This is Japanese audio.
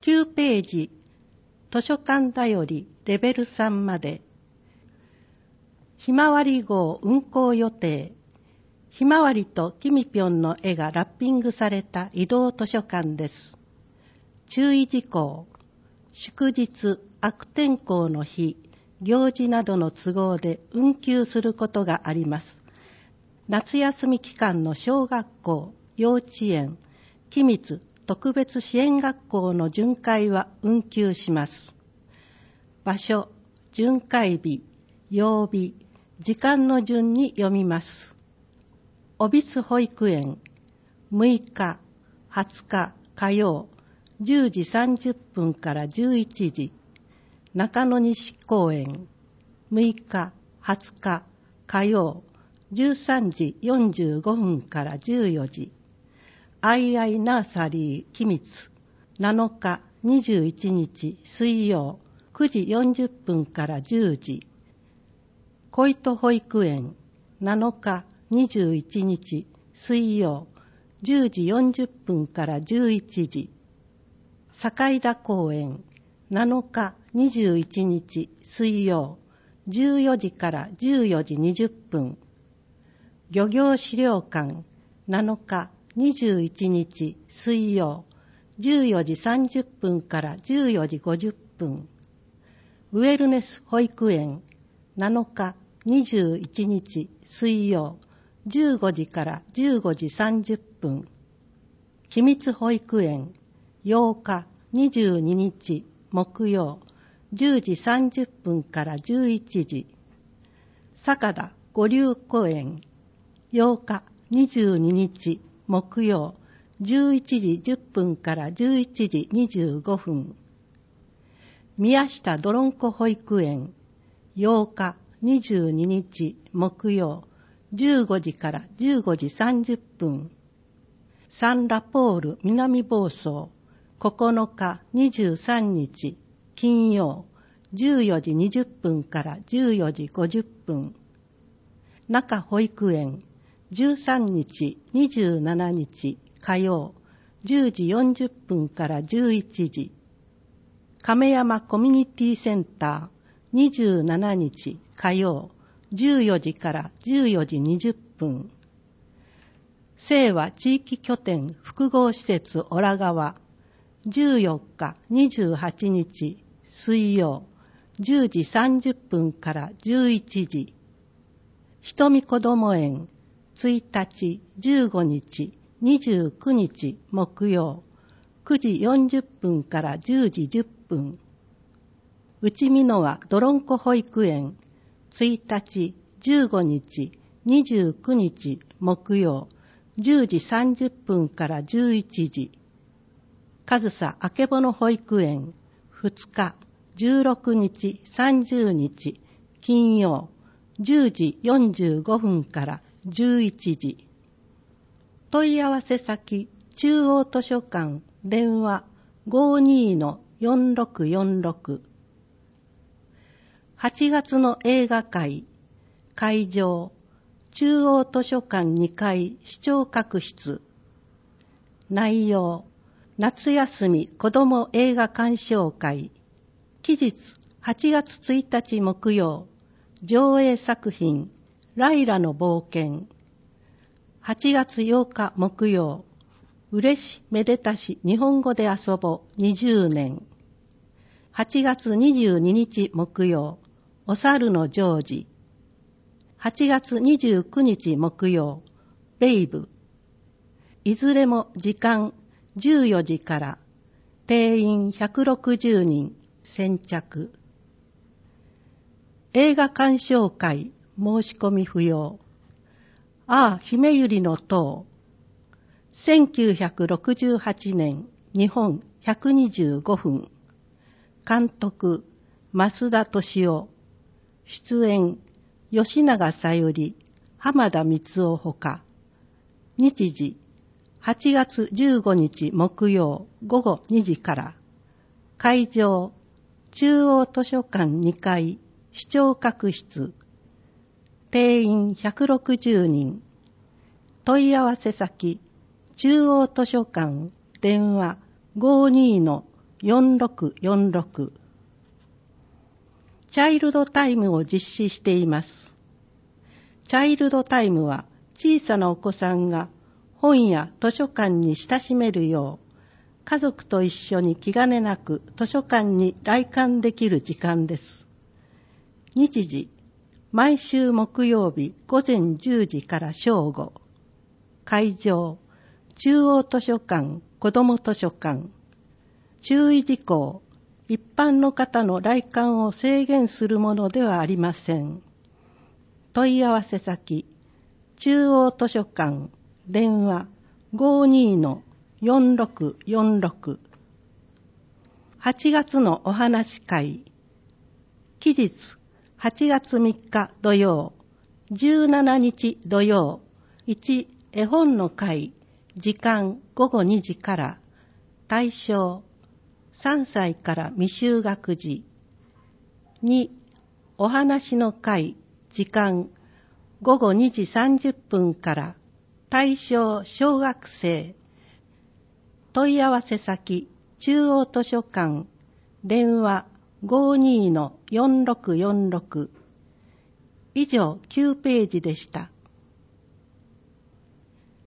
9ページ、図書館だよりレベル3まで。ひまわり号運行予定。ひまわりときみぴょんの絵がラッピングされた移動図書館です。注意事項。祝日、悪天候の日、行事などの都合で運休することがあります。夏休み期間の小学校、幼稚園、期密、特別支援学校の巡回は運休します。場所、巡回日、曜日、時間の順に読みます。小櫃保育園、6日、20日火曜、10時30分から11時。中野西公園、6日、20日火曜、13時45分から14時。アイアイナーサリー期密、7日、21日水曜、9時40分から10時。小糸保育園、7日、21日水曜、10時40分から11時。坂田公園、7日、21日水曜、14時から14時20分。漁業資料館、7日、21日水曜、14時30分から14時50分。ウェルネス保育園、7日、21日水曜、15時から15時30分。期密保育園、8日、22日木曜、10時30分から11時。坂田五流公園、8日、22日木曜、11時10分から11時25分。宮下どろんこ保育園、8日、22日木曜、15時から15時30分。サンラポール南房総、9日、23日金曜、14時20分から14時50分。中保育園、13日、27日火曜、10時40分から11時。亀山コミュニティセンター、27日火曜、14時から14時20分。清和地域拠点複合施設オラ川、14日、28日水曜、10時30分から11時。瞳こども園、1日、15日、29日木曜、9時40分から10時10分。内美濃和どろんこ保育園、1日、15日、29日木曜、10時30分から11時。上総あけぼの保育園、2日、16日、30日金曜、10時45分から11時。問い合わせ先、中央図書館、電話 52-4646。8月の映画会、会場、中央図書館2階視聴覚室。内容、夏休み子ども映画鑑賞会。期日、8月1日木曜、上映作品、ライラの冒険。8月8日木曜、嬉しめでたし日本語で遊ぼ20年。8月22日木曜、お猿のジョージ。8月29日木曜、ベイブ。いずれも時間14時から、定員160人、先着。映画鑑賞会、申し込み不要。ああ、姫百合の塔。1968年、日本125分。監督、増田敏夫。出演、吉永小百合、浜田光夫ほか。日時、8月15日木曜午後2時から。会場、中央図書館2階視聴覚室。定員160人。問い合わせ先、中央図書館、電話 4646。チャイルドタイムを実施しています。チャイルドタイムは小さなお子さんが本や図書館に親しめるよう、家族と一緒に気兼ねなく図書館に来館できる時間です。日時、毎週木曜日午前10時から正午。会場、中央図書館、子ども図書館。注意事項、一般の方の来館を制限するものではありません。問い合わせ先、中央図書館、電話 52-4646。8月のお話会。期日、8月3日土曜、17日土曜、1絵本の会、時間午後2時から、対象、3歳から未就学児。2お話の会、時間午後2時30分から、対象小学生。問い合わせ先、中央図書館、電話52-4646。以上9ページでした。